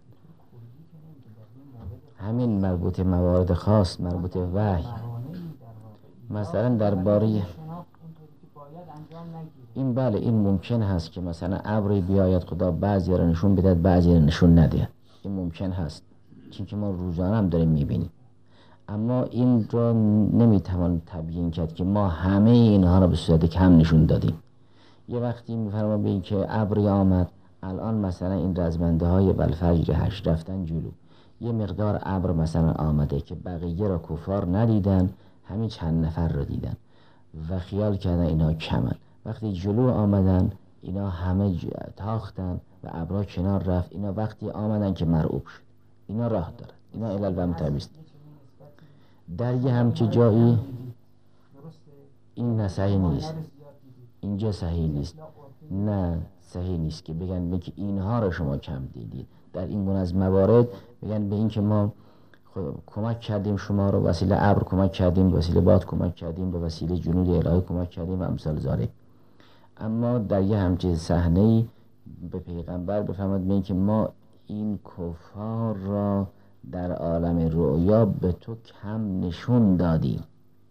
همین مربوط موارد خاص، مربوط وحی. مثلا درباره این، بله این ممکن هست که مثلا ابری بیاید خدا بعضی را نشون بدهد بعضی را نشون ندهد، این ممکن هست، چون که ما روزانه هم داریم میبینیم. اما این را نمیتوان تبیین کرد که ما همه اینها را به صورت کم نشون دادیم. یه وقتی میفرما به این که ابری آمد، الان مثلا این رزمنده های والفجر 8 رفتن جلو، یه مقدار ابر مثلا آمده که بقیه را کفار ندیدن، همین چند نفر را دیدن و خیال کردن اینا کمن. وقتی جلو آمدن اینا همه تاختن و ابرها کنار رفت، اینا وقتی آمدن که مرعوب شد. اینا راه دارن، اینا علل و متابیست. در یه همچه جایی این نه صحیح نیست، اینجا صحیح نیست، نه صحیح نیست که بگن که اینها را شما کم دیدید. در این گونه از موارد بگن به این که ما کمک کردیم شما رو، وسیله ابر کمک کردیم، وسیله باد کمک کردیم، به وسیله جنود الهی کمک کردیم و امثال ذالک. اما در یه همچین صحنه‌ای به پیغمبر بفرماد به این که ما این کفار را در عالم رؤیا به تو کم نشون دادیم،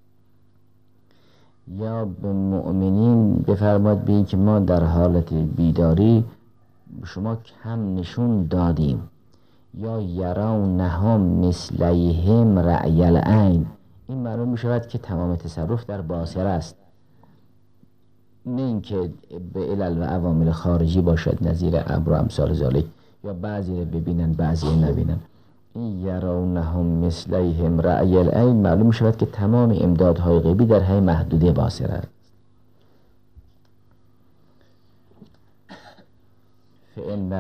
یا به مؤمنین بفرماد به این که ما در حالت بیداری شما کم نشون دادیم، یا یرونهم مثلیهم رأی العین. این معلوم می شود که تمام تصرف در باصره است، نه اینکه به علل و عوامل خارجی باشد نظیر ابر و امثال ذالک، یا بعضی را ببینن بعضی را نبینن. این یرونهم مثلیهم رأی العین معلوم می شود که تمام امدادهای غیبی در همین محدوده باصره است. فإن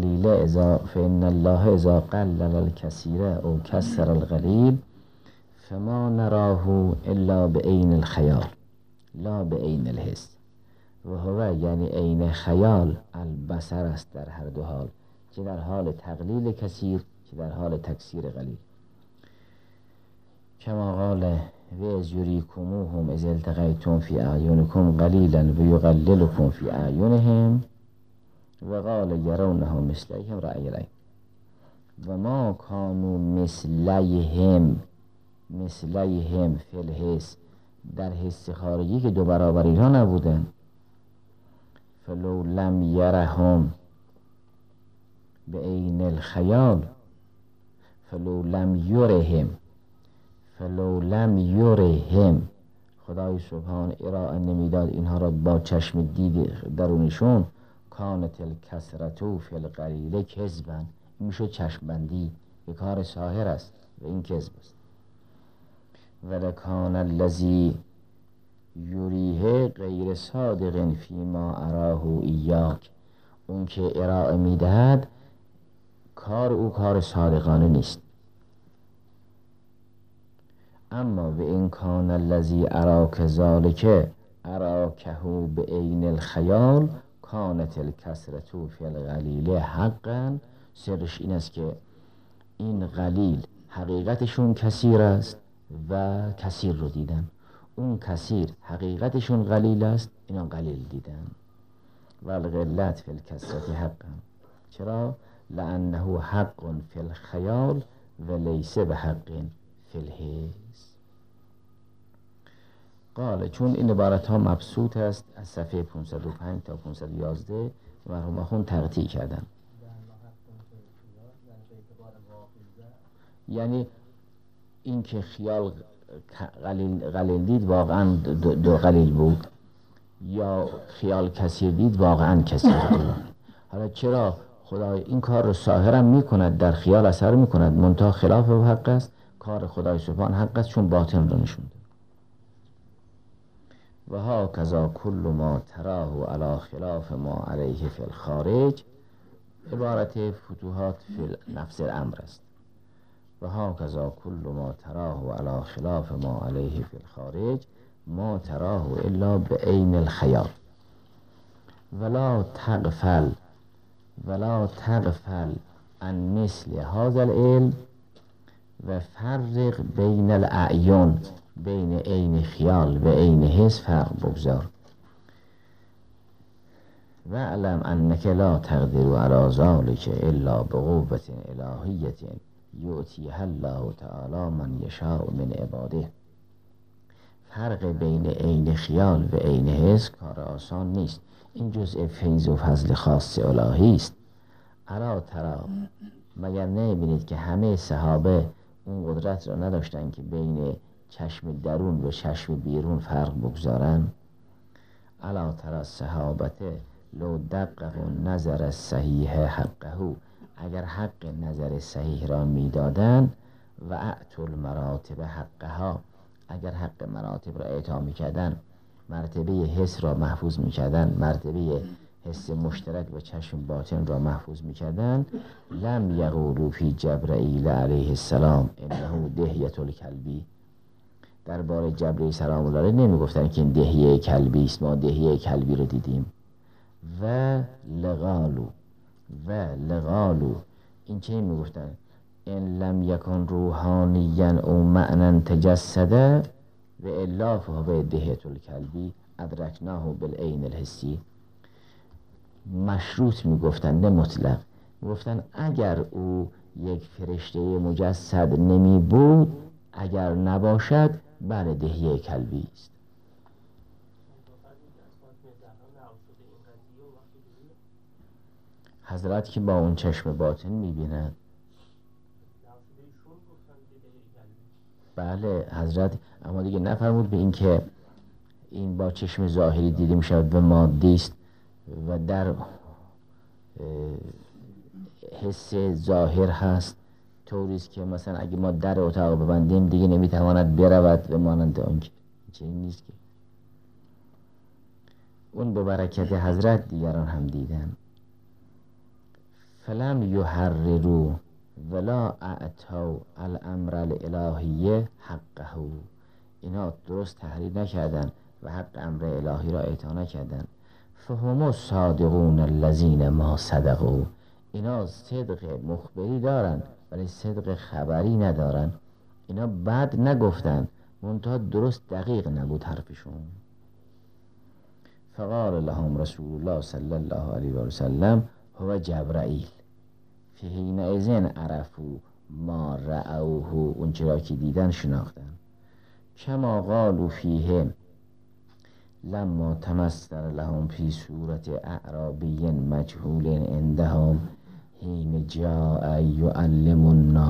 الله اذا قلل الكثير او كسر القليل فما نراه الا بعین الخیال لا بعین الحس. و هو یعنی عین خیال البصر است در هر دو حال، چه در حال تقلیل کثیر چه در حال تکثیر قلیل. کما قال و اذ یریکموهم اذ التقیتم فی اعینکم قلیلا و یقللکم فی اعینهم و قال یرونهم مثلیهم رأی العین و ما کانوا مثلیهم فی الحس، در حس خارجی که دو برابر اینها نبودن. فلو لم یرهم بعین الخیال فلو لم یرهم خدای سبحان ارائه نمیداد اینها را با چشم دید درونشون، کانت الکثرة فی القلیل کذبا، این میشه چشم بندی، به کار ساحر است و این کذب است. ولکان الذی یریه غیر صادق فیما اراه ایاک، اون که ارائه میدهد کار او کار صادقانه نیست. اما و این کان الذی اراک ذالک اراکه بعین الخیال کانت الکثرة فی القلیل حقا. سرش این است که این قلیل حقیقتشون کثیر است و کثیر رو دیدن، اون کثیر حقیقتشون قلیل است، اینا قلیل دیدن. و القلت فی الکثرة حقا. چرا؟ لانه حق فی الخیال و لیس بحق فی الحس. قال چون این عبارت ها مبسوط است از صفحه 505 تا 511 مرحوم آخوند تقطیع کردن. یعنی این که خیال قلیل دید واقعا دو قلیل بود، یا خیال کثیر دید واقعا کثیر بود. حالا چرا خدای این کار رو ساحرم میکند، در خیال اثر میکند، منتها خلاف حق است؟ کار خدای سبحان حق است چون باطن رو نشون داد. و هاکذا کل ما تراه علی خلاف ما علیه فی الخارج عبارت فتوحات فی نفس الامر است. و هاکذا کل ما تراه علی خلاف ما علیه فی الخارج ما تراه الا بعین الخیال ولا تغفل عن مثل هذا العلم و فرق بین الاعیان، بین عین خیال و عین حس فرق بگذار. و اعلم انک لا تقدر علی ذلک الا بقوة الهیة یؤتیها الله تعالی من یشاء من عباده. فرق بین عین خیال و عین حس کار آسان نیست. این جزء فیض و فضل خاص الهی است. الا ترى، مگر نمی‌بینید که همه صحابه اون قدرت را نداشتن که بین چشم درون و چشم بیرون فرق بگذارن؟ الا ترى الصحابه لو دققوا نظر الصحیح حقه، اگر حق نظر صحیح را میدادن و اعطوا المراتب حقها، اگر حق مراتب را اعطا میکردن، مرتبه حس را محفوظ میکردن، مرتبه حس مشترک و چشم باطن را محفوظ میکردن، لم یقولوا فی جبرائیل علیه السلام انه دحیة الکلبی، درباره جبرئیل سلام الله علیه نمیگفتن که این دحیه کلبی است، ما دحیه کلبی رو دیدیم. و لقالو این چه میگفتن؟ ان لم یکن روحانیا او معنی تجسده و الا فهو دحیة الکلبی ادرکناه بالعین الحسی. مشروط میگفتن، نه مطلق. میگفتن اگر او یک فرشته مجسد نمی بود، اگر نباشد، بله دحیه کلبی است. حضرت که با اون چشم باطن میبیند، بله حضرت، اما دیگه نفرمود به این که این با چشم ظاهری دیده میشود و مادی است و در حس ظاهر هست، طوریست که مثلا اگه ما در اتاق ببندیم دیگه نمیتواند برود و مانند اون که این نیست که اون به برکت حضرت دیگران هم دیدن. فلم یحرروا ولا اعطوا الامر الالهیه حقه، اینا درست تحریر نکردن و حق امر الهی را اعطا نکردن. فهم الصادقون الذین ما صدقوا، اینا صدق مخبری دارن ولی صدق خبری ندارن. اینا بد نگفتن، منتها درست دقیق نبود حرفشون. فقال لهم رسول الله صلی الله علیه و سلم هو جبرائیل فی حینئذ عرفوا ما رأوه، اون چرا که دیدن شناختن. کما قالوا فیه لما تمثل لهم فی صورت اعرابی مجهول عندهم حین جاء یعلم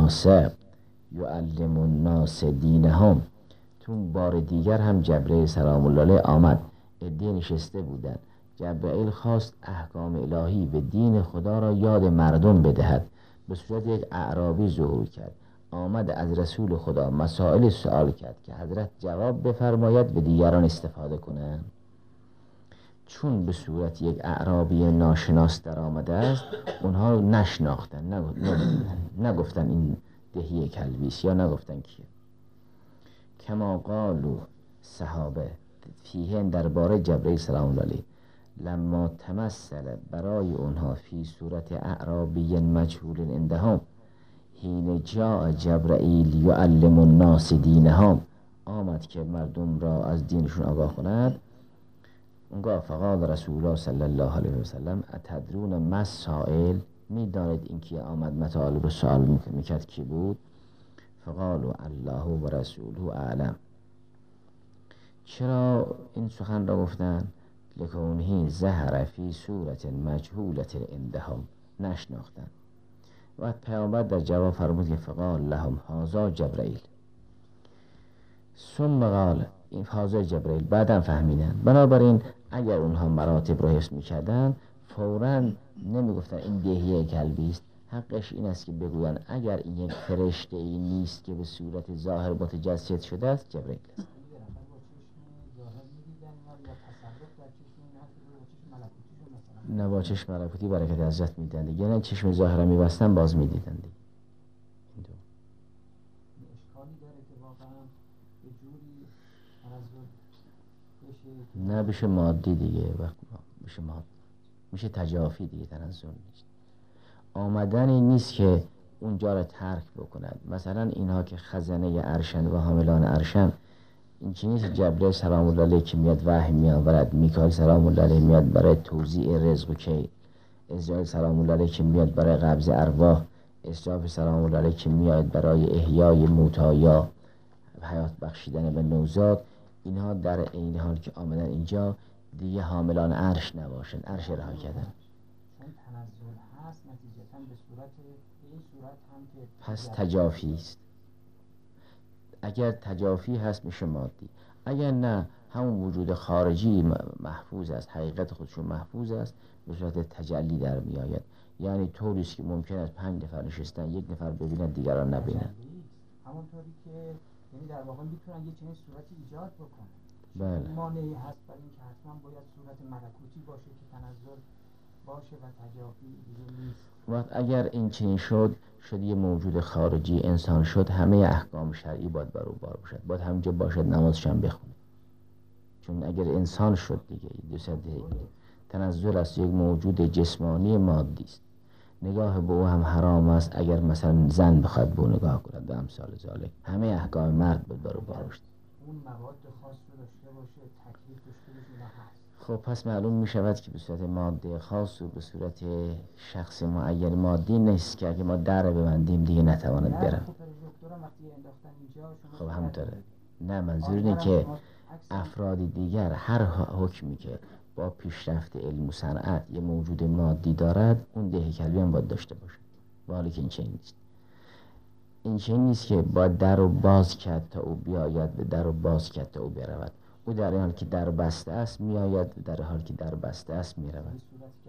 الناس دینهم. تو بار دیگر هم جبرئیل سلام الله علیه آمد، عده نشسته بودند. جبرئیل خواست احکام الهی و دین خدا را یاد مردم بدهد. به صورت یک اعرابی ظهور کرد، آمد از رسول خدا مسائل سوال کرد که حضرت جواب بفرماید و دیگران استفاده کنند. چون به صورت یک اعرابی ناشناس در آمده است، اونها رو نشناختن، نگفتن این دحیه کلبی است، یا نگفتن کیه. کما قالوا صحابه فیه، درباره جبرئیل سلام الله علیه، لما تمثل برای اونها فی صورت اعرابی مجهول عندهم حین جاء جبرئیل یعلم الناس دینهم، آمد که مردم را از دینشون آگاه کند. اونگاه فقال رسول الله صلی الله علیه و سلم اتدرون ما السائل، میدانید این که آمد مطالب رو سوال میکرد کی بود؟ فقالوا الله و رسوله اعلم. چرا این سخن را گفتن؟ لکونه ظهر فی صورت مجهولت عندهم، نشناختن. و پیامبر در جواب فرمود که فقال لهم هذا جبرئیل، ثم قال این هذا جبرئیل، بعدم فهمیدن. بنابراین اگر اونها مراتب را حفظ میکردن فوراً نمیگفتن این دحیه کلبی است. حقش این است که بگوین اگر این یک فرشته ای نیست که به صورت ظاهر متجسد شده است، جبرئیل است. نه با چشم ملکوتی برکت حضرت میدن دیگه، نه چشم ظاهرا میبستن باز میدیدن دیگه. اشکالی داره که واقعا به جوری تنزل بشه نه بشه مادی دیگه، وقت بشه مادی میشه تجافی دیگه، تنزل نیست. آمدنی نیست که اونجا را ترک بکند. مثلا اینها که خزنه عرشن و حاملان عرشن، این چی نیست جبرئیل سلام الله علیه که میاد وحی میآورد، میکائیل سلام الله علیه میاد برای توزیع رزق و کیل، اسرائیل سلام الله علیه که میاد برای قبض ارواح، اسرافیل سلام الله علیه که میاد برای احیای موتایا، حیات بخشیدن به نوزاد. اینها در عین حال که آمدن اینجا دیگه حاملان عرش نباشند، عرش رها کردن. چون تنزل هست نتیجتا به صورت به این صورت هم که پس تجافی است. اگر تجافی هست میشه مادی، اگر نه همون وجود خارجی محفوظ است، حقیقت خودشون محفوظ است، به صورت تجلی در می آید. یعنی طوری است که ممکن است 5 نفر نشستن یک نفر ببینن دیگران نبینن. همونطوری که یعنی در واقع میتونن یک چنین صورتی ایجاد بکنن. بله. مانعی هست برای اینکه حتما باید صورت ملکوتی باشه که تنزل باشه و تجافی دیگه نیست. وقت اگر این چنین شد یه موجود خارجی انسان شد، همه احکام شرعی باید بر او بار باشد، باید همینجا باشد نمازش هم بخونه. چون اگر انسان شد دیگه تنزل است، یک موجود جسمانی مادی است، نگاه به او هم حرام است. اگر مثلا زن بخواد به او نگاه کند به امثال ذالک، همه احکام مرد باید بر او بار باشد. اون مواد خاص رو داشته باشه، تکلیف داشته باشه، اینا هست. خب پس معلوم می شود که به صورت ماده خاص و به صورت شخص معین مادی نیست که اگه ما در ببندیم دیگه نتواند برم. خب همطوره. نه منظور اینه که افراد دیگر هر حکمی که با پیشرفت علم و صنعت یه موجود مادی دارد، اون دهه کلبی هم باید داشته باشه. ولی که این چنین نیست. این چنین نیست که باید در رو باز کرد تا او بیاید، به در رو باز کرد تا او برود. او در حال که در بسته است میآید، در حال که در بسته است میرود.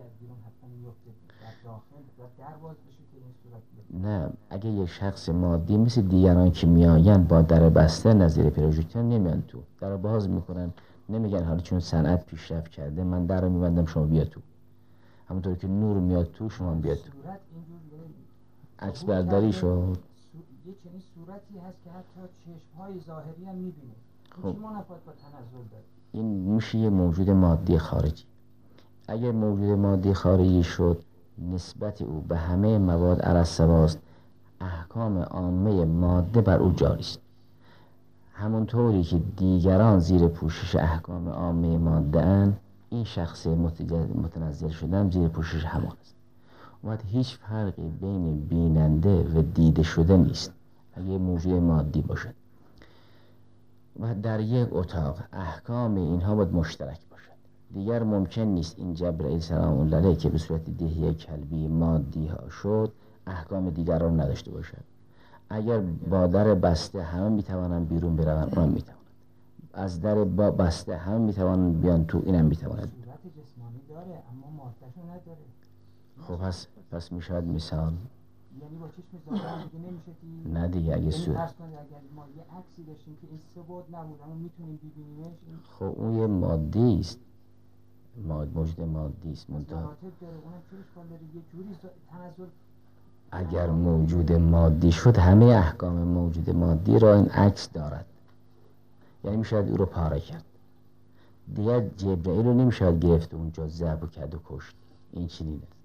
نه اگه یک شخص مادی مثل دیگران که میآیند با در بسته نظیر پروژکتور نمیان تو، در رو باز میکنن، نمیگن حالا چون صنعت پیشرفت کرده من در رو میبندم شما بیا تو، همونطور که نور میاد تو شما بیا تو. عکس برداری شد. یه چنین صورتی هست که حتی چشم‌های ظاهری هم می‌بینه. خب چه منافات با تنزل داره؟ این میشه یه موجود مادی خارجی. اگر موجود مادی خارجی شد، نسبت او به همه مواد علی السواست، احکام عامه ماده بر او جاری است. همونطوری که دیگران زیر پوشش احکام عامه ماده اند، این شخص متنزل شدن زیر پوشش همان است. و هیچ فرقی بین بیننده و دیده شده نیست اگه موجود مادی باشد. و در یک اتاق احکام اینها باید مشترک باشد. دیگر ممکن نیست این جبرئیل سلام الله علیه که به صورت دهیه کلبی مادی ها شد احکام دیگران نداشته باشد. اگر با در بسته همه میتوانند بیرون بروند، اونم میتوانند. از در با بسته همه میتوانند بیان تو، اینم میتواند. صورت جسمانی داره اما ماده‌شو نداره. خب پس میشود مثال، یعنی با چشم ظاهر دیگه نمیشه که نه دیگه اگه فرض کنید اگر ما یه عکسی داشتیم که این سه بعد نبود اما میتونیم ببینیمش، خب اون یه مادی است، موجود مادی است. منتها مراتب داره، اونم چه اشکال داره؟ یه جوری تنزل اگر موجود مادی شد همه احکام موجود مادی را این عکس دارد، یعنی میشود او رو پاره کرد. دیگر جبرئیل رو نمیشود گرفت اونجا ذبح کرد و کشت. این چنین است.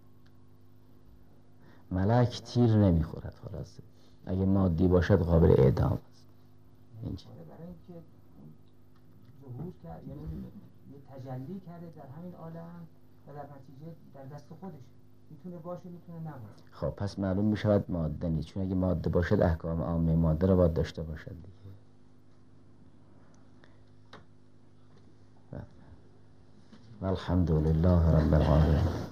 ملک تیر نمیخورد، خلاصه اگه مادی باشد قابل اعدام است. این برای اینکه ظهور کرد، یعنی یه تجلی کرده در همین عالم و در نتیجه در دست خودش میتونه باشه میتونه نباشه. خب پس معلوم میشود ماده نیست، چون اگه ماده باشد احکام عامه ماده را باید داشته باشد دیگه. الحمدلله رب العالمین.